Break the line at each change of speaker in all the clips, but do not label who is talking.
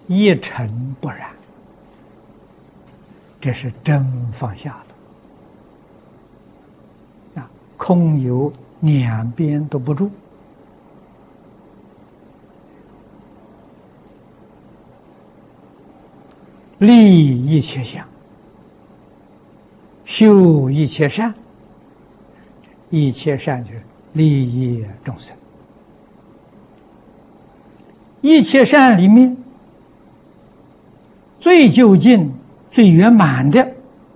一尘不染，这是真放下了啊！空有两边都不住，立一切相，修一切善，一切善就是利益众生。一切善里面最究竟、最圆满的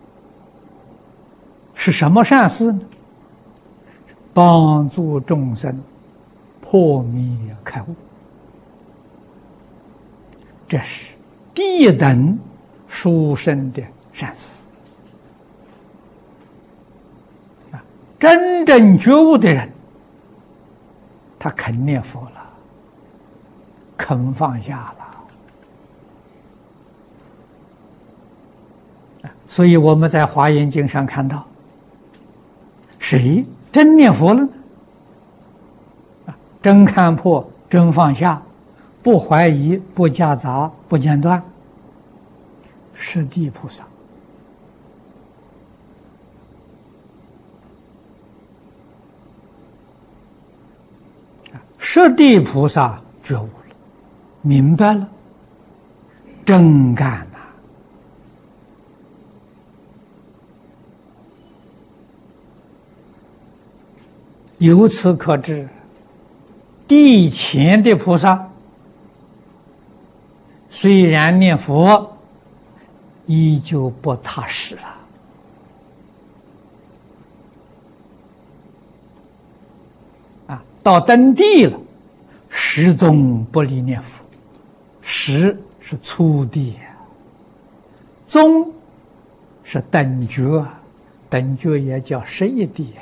是什么善事呢？帮助众生破迷开悟，这是第一等殊胜的善事。真正觉悟的人，他肯念佛了，肯放下了。所以我们在《华严经》上看到，谁真念佛了呢？真看破，真放下，不怀疑，不夹杂，不间断，是地菩萨。十地菩萨觉悟了，明白了，真干了。由此可知，地前的菩萨虽然念佛，依旧不踏实啊！到登地了，始终不离念佛。始是初地，终是等觉，等觉也叫十一地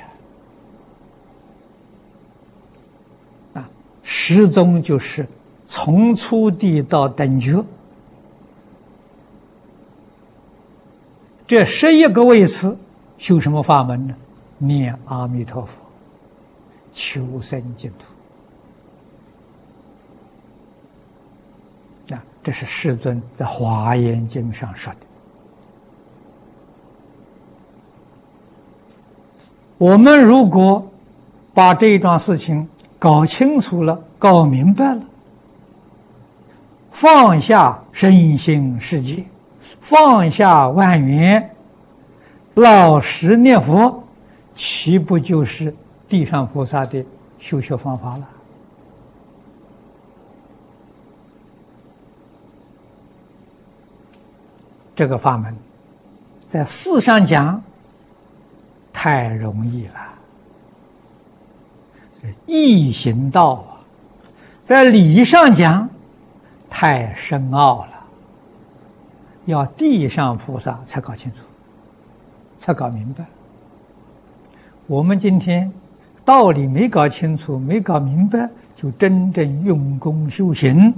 啊。始终就是从初地到等觉，这11个位次修什么法门呢？念阿弥陀佛，求生净土。这是世尊在《华严经》上说的。我们如果把这一桩事情搞清楚了、搞明白了，放下身心世界，放下万缘，老实念佛，岂不就是地上菩萨的修学方法了？这个法门在事上讲太容易了，易行道啊；在理上讲太深奥了，要地上菩萨才搞清楚，才搞明白。我们今天道理没搞清楚，没搞明白，就真正用功修行，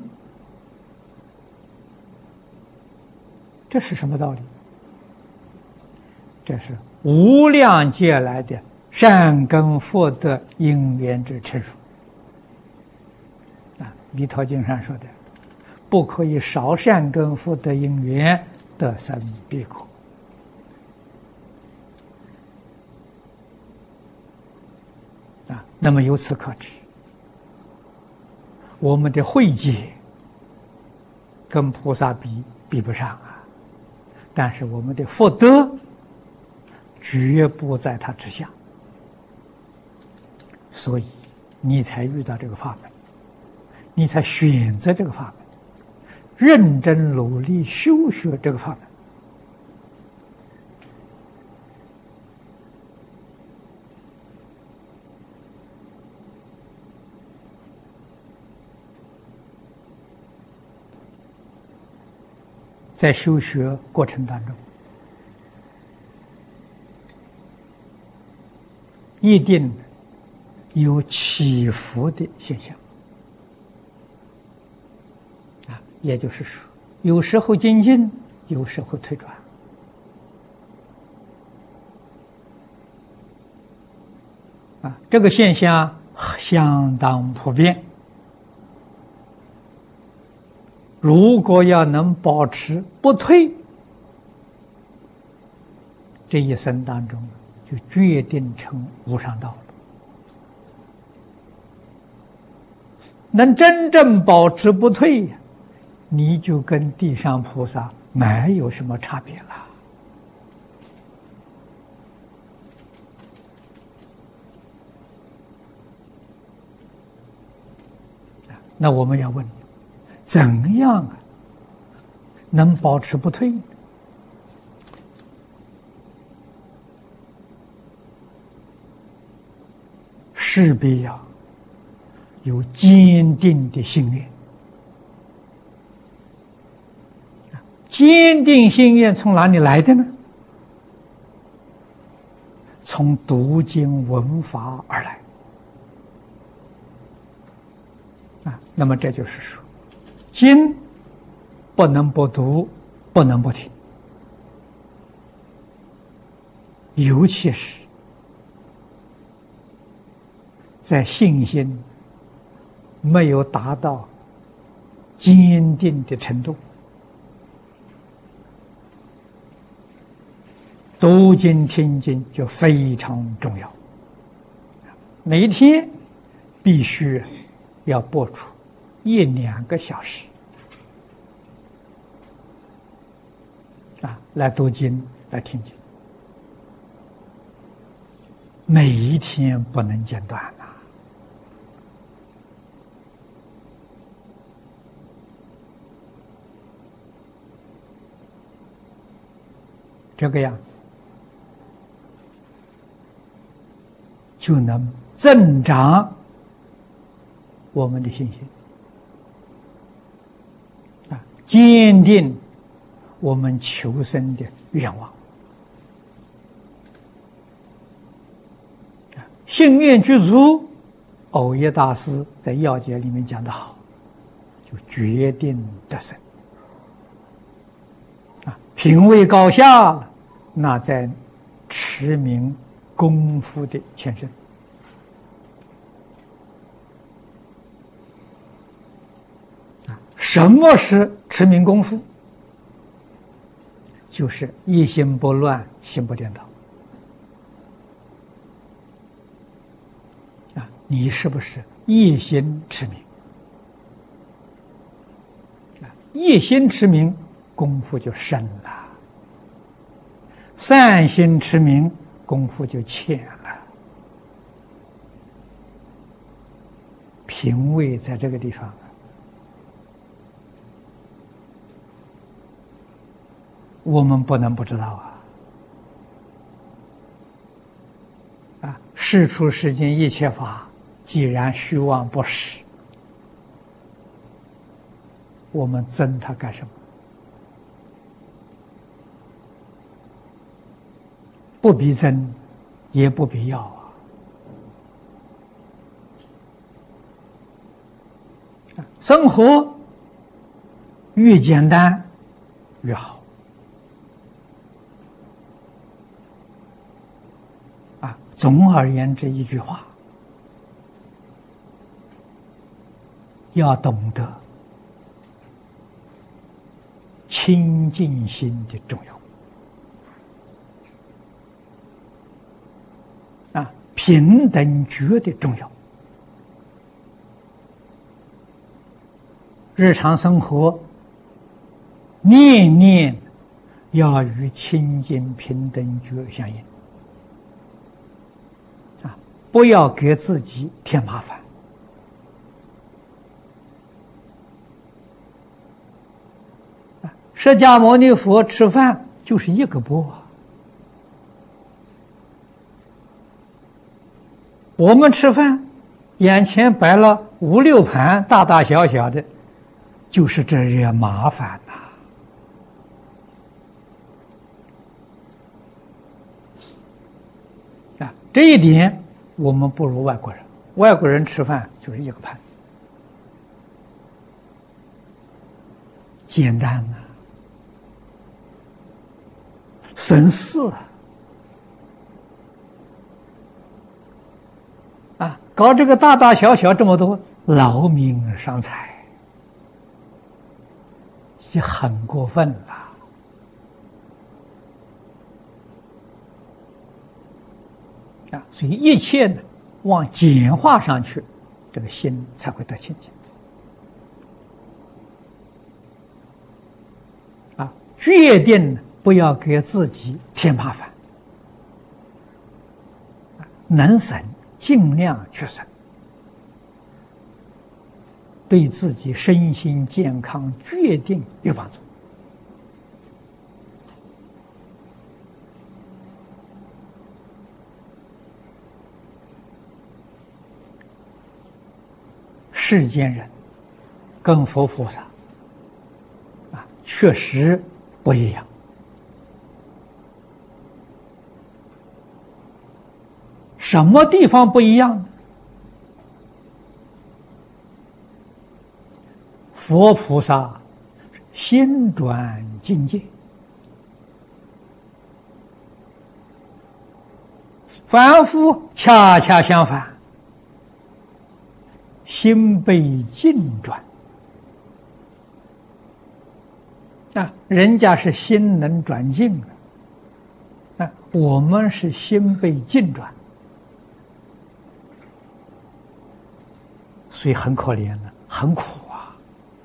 这是什么道理？这是无量劫来的善根福德因缘之成熟啊！《弥陀经》上说的，不可以少善根福德因缘得生彼国啊！那么由此可知，我们的慧界跟菩萨比不上啊，但是我们的福德绝不在他之下，所以你才遇到这个法门，你才选择这个法门，认真努力修学这个法门。在修学过程当中，一定有起伏的现象啊，也就是说，有时候精进，有时候退转啊，这个现象相当普遍。 如果要能保持不退，这一生当中就决定成无上道了。能真正保持不退，你就跟地上菩萨没有什么差别了。那我们要问，怎样能保持不退呢？势必要有坚定的心愿。坚定心愿从哪里来的呢？从读经闻法而来。那么这就是说，经不能不读，不能不听，尤其是在信心没有达到坚定的程度，读经听经就非常重要。每一天必须要播出1-2个小时来读经，来听经，每一天不能间断呐。这个样子就能增长我们的信心，坚定我们求生的愿望。信愿具足，藕益大师在要解里面讲得好，就决定得生。品位高下了，那在持名功夫的前身。什么是持名功夫？就是一心不乱，心不颠倒。你是不是一心持名？一心持名，功夫就深了；善心持名，功夫就浅了。品位在这个地方。我们不能不知道世出世间一切法，既然虚妄不实，我们憎它干什么？不必憎，也不必要生活越简单越好。总而言之，一句话，要懂得清净心的重要，平等觉的重要。日常生活念念要与清净平等觉相应。不要给自己添麻烦。释迦牟尼佛吃饭就是一个钵，我们吃饭眼前摆了5、6盘大大小小的，就是这些麻烦这一点我们不如外国人。外国人吃饭就是一个盘子，简单省事搞这个大大小小这么多，劳民伤财经很过分了。所以一切呢，往简化上去，这个心才会得清净。决定不要给自己添麻烦，能省尽量去省，对自己身心健康决定有帮助。世间人跟佛菩萨确实不一样。什么地方不一样呢？佛菩萨心转境界，凡夫恰恰相反，心被境转。人家是心能转境的，我们是心被境转，所以很可怜的，很苦啊。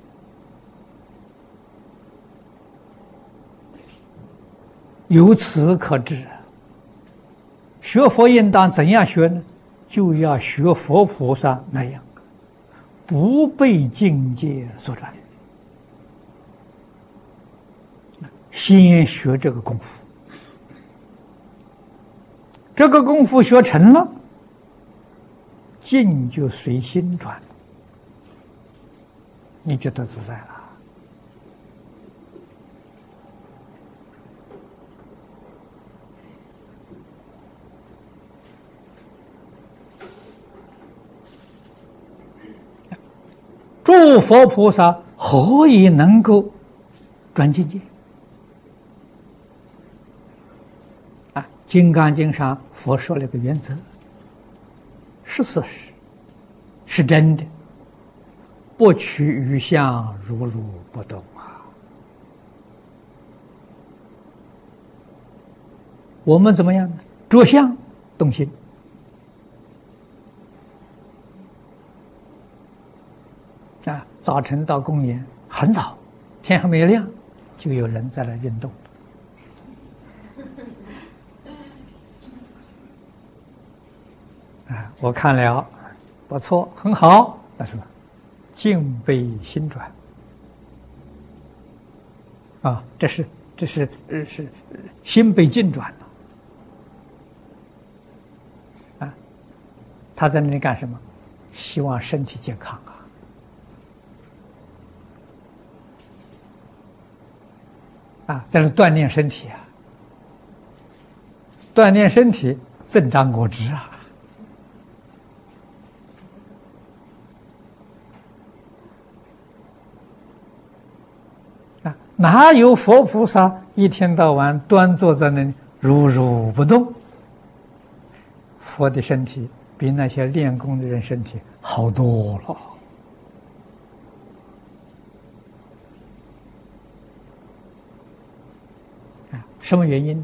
由此可知，学佛应当怎样学呢？就要学佛菩萨那样，不被境界所转。先学这个功夫，这个功夫学成了，境就随心转，你就得自在了。诸佛菩萨何以能够转境界？《金刚经》上佛说了一个原则，是事实，是真的，不取于相，如如不动啊。我们怎么样呢？着相动心。早晨到公园很早，天还没亮，就有人在那运动。我看了，不错，很好，但是境被心转这是心被境转了他在那里干什么？希望身体健康在那锻炼身体锻炼身体，增长果汁哪有佛菩萨一天到晚端坐在那里如如不动？佛的身体比那些练功的人身体好多了。什么原因？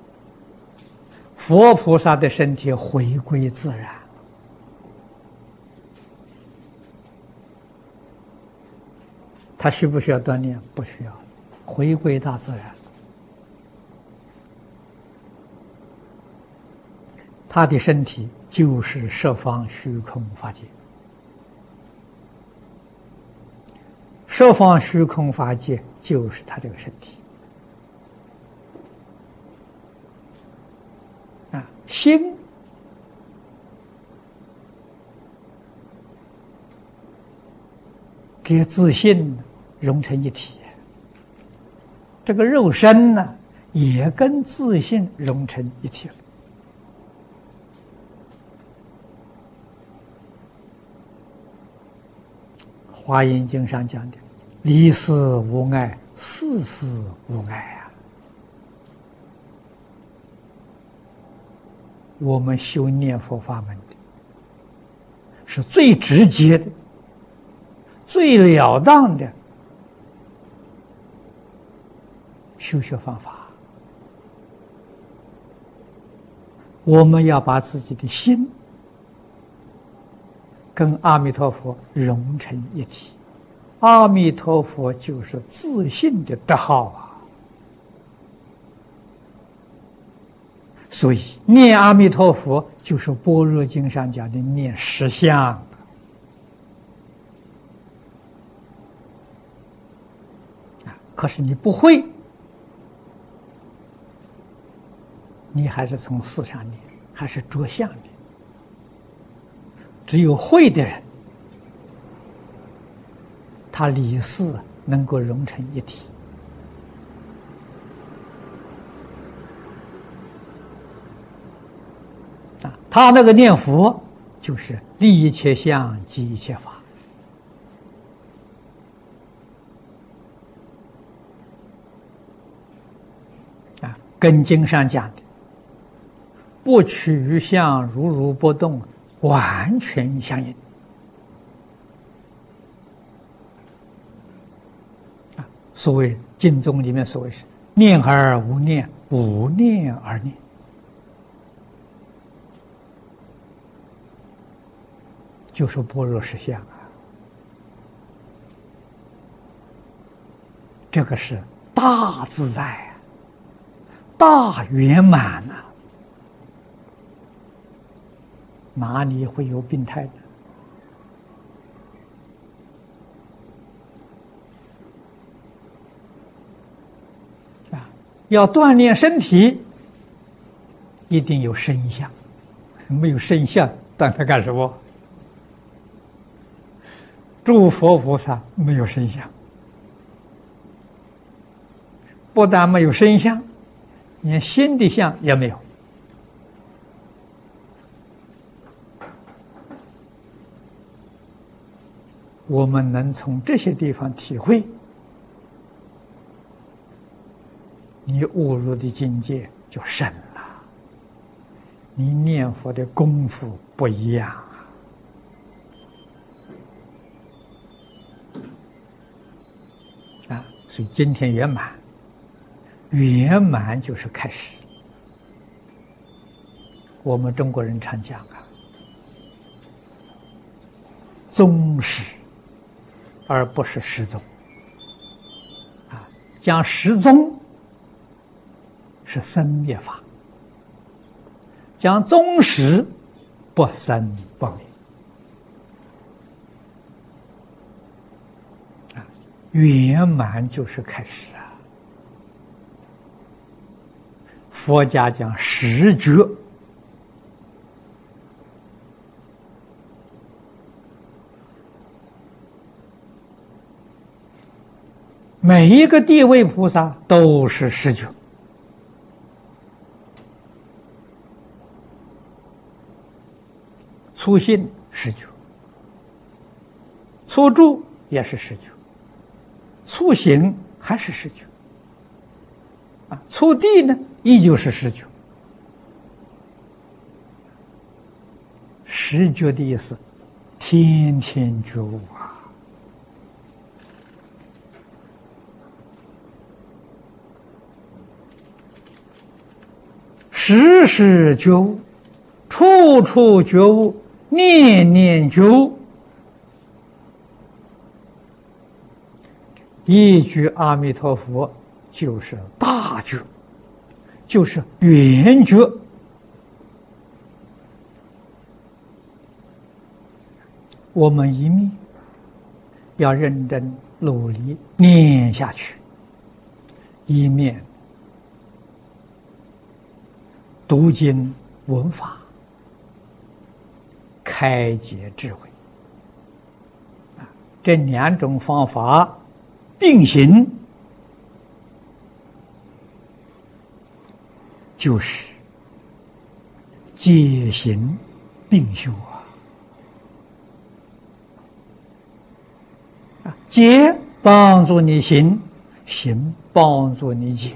佛菩萨的身体回归自然，他需不需要锻炼？不需要，回归大自然。他的身体就是十方虚空法界，十方虚空法界就是他这个身体心跟自信融成一体，这个肉身呢也跟自信融成一体了。华严经上讲的离事无碍，事事无碍我们修念佛法门的是最直接的、最了当的修学方法，我们要把自己的心跟阿弥陀佛融成一体。阿弥陀佛就是自信的德号啊！所以念阿弥陀佛就是般若经上讲的念实相。可是你不会，你还是从事上念，还是着相念。只有会的人，他理事能够融成一体。他那个念佛就是立一切相，即一切法。跟经上讲的不取相，如如不动，完全相应。所谓经宗里面所谓是念而无念，无念而念。就是般若实相啊，这个是大自在啊，大圆满啊，哪里会有病态的？要锻炼身体，一定有身相，没有身相，锻炼干什么？诸佛菩萨没有身相，不但没有身相，连心的相也没有。我们能从这些地方体会，你悟入的境界就深了，你念佛的功夫不一样。所以今天圆满，圆满就是开始。我们中国人常讲啊，宗始，而不是始宗。讲始宗是生灭法，讲宗始不生不灭。圆满就是开始啊！佛家讲十觉，每一个地位菩萨都是十觉。初信十觉，初住也是十觉。初行还是十觉，初地呢依旧是十觉。十觉的意思，天天觉悟啊，时时觉悟，处处觉悟，念念觉悟。一句阿弥陀佛就是大觉，就是圆觉。我们一面要认真努力念下去，一面读经闻法，开解智慧。这两种方法并行，就是戒行并修啊！戒帮助你行，行帮助你戒。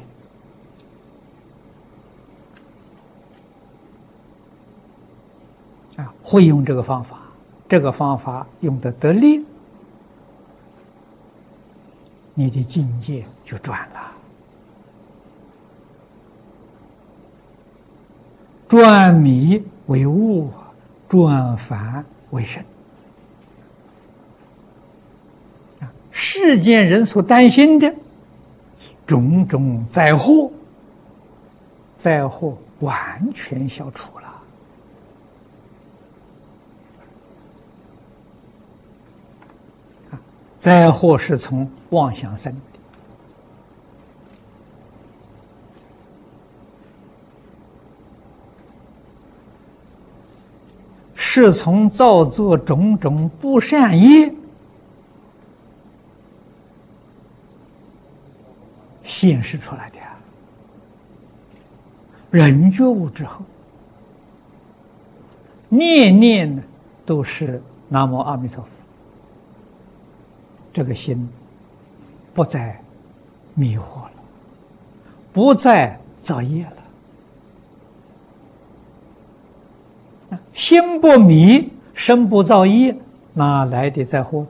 会用这个方法，这个方法用得得力，你的境界就转了。 转迷为悟，转凡为圣。世间人所担心的种种灾祸，灾祸完全消除了。灾祸是从妄想生的，是从造作种种不善业显示出来的。人觉悟之后，念念呢都是南无阿弥陀佛，这个心不再迷惑了，不再造业了。心不迷，身不造业，哪来的灾祸？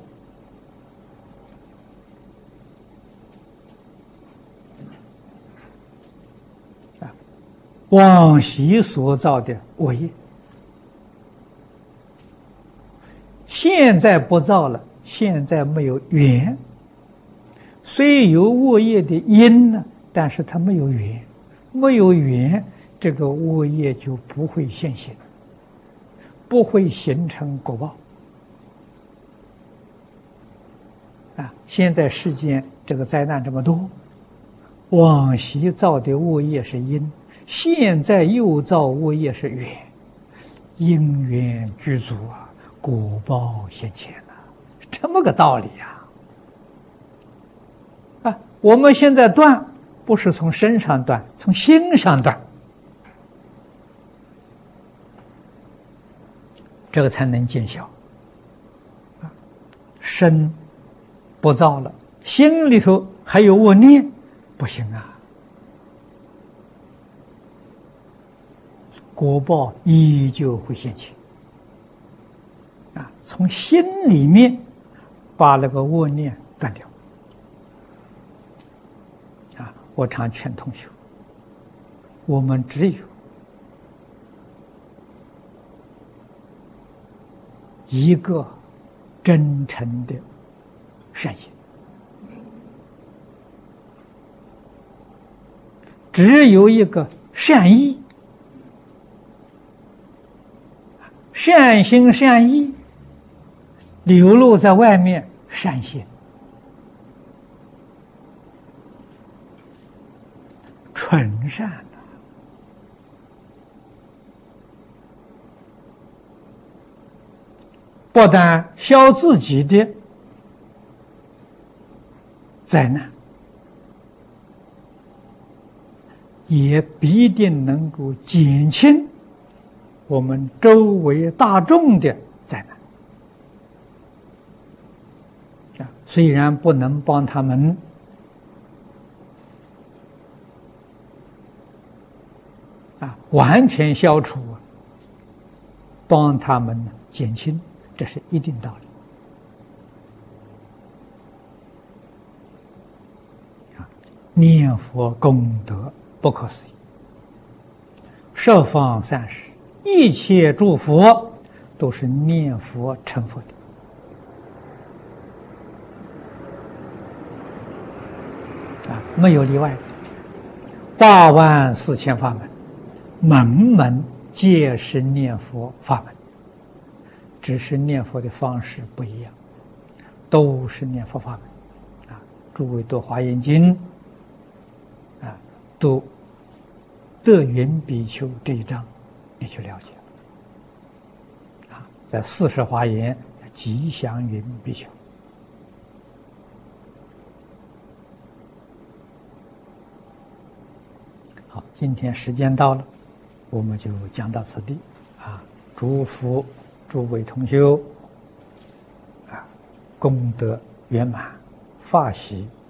往昔所造的恶业，现在不造了，现在没有缘。虽有恶业的因呢，但是它没有缘，没有缘，这个恶业就不会现行，不会形成果报。现在世间这个灾难这么多，往昔造的恶业是因，现在又造恶业是缘，因缘具足啊，果报现前啊，这么个道理呀！我们现在断，不是从身上断，从心上断，这个才能见效。身不造了，心里头还有恶念，不行啊！果报依旧会现前。从心里面把那个恶念断掉。我常劝同学，我们只有一个真诚的善心，只有一个善意，善心善意流露在外面，善心纯善，不但消自己的灾难，也必定能够减轻我们周围大众的灾难。虽然不能帮他们完全消除，帮他们减轻，这是一定道理。念佛功德不可思议，十方三世一切诸佛都是念佛成佛的，没有例外。84000法门，门门皆是念佛法门，只是念佛的方式不一样，都是念佛法门。诸位读《华严经》读德云比丘这一章，你去了解在40华严吉祥云比丘。好，今天时间到了，我们就讲到此地祝福诸位同修功德圆满，法喜